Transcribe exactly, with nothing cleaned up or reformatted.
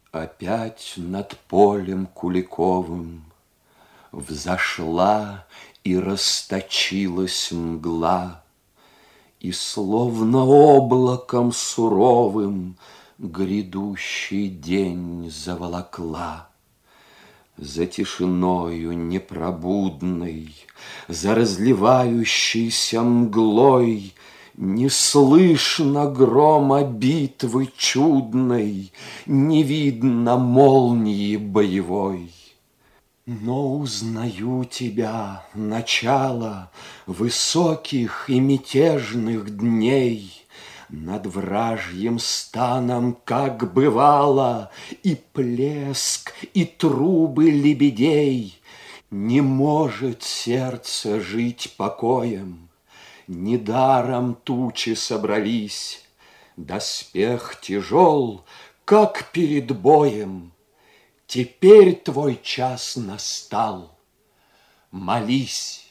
Опять над полем Куликовым взошла и расточилась мгла, и словно облаком суровым грядущий день заволокла. За тишиною непробудной, за разливающейся мглой не слышно грома битвы чудной, не видно молнии боевой. Но узнаю тебя, начало высоких и мятежных дней, над вражьим станом, как бывало, и плеск, и трубы лебедей. Не может сердце жить покоем, недаром тучи собрались, доспех тяжел, как перед боем. Теперь твой час настал, молись.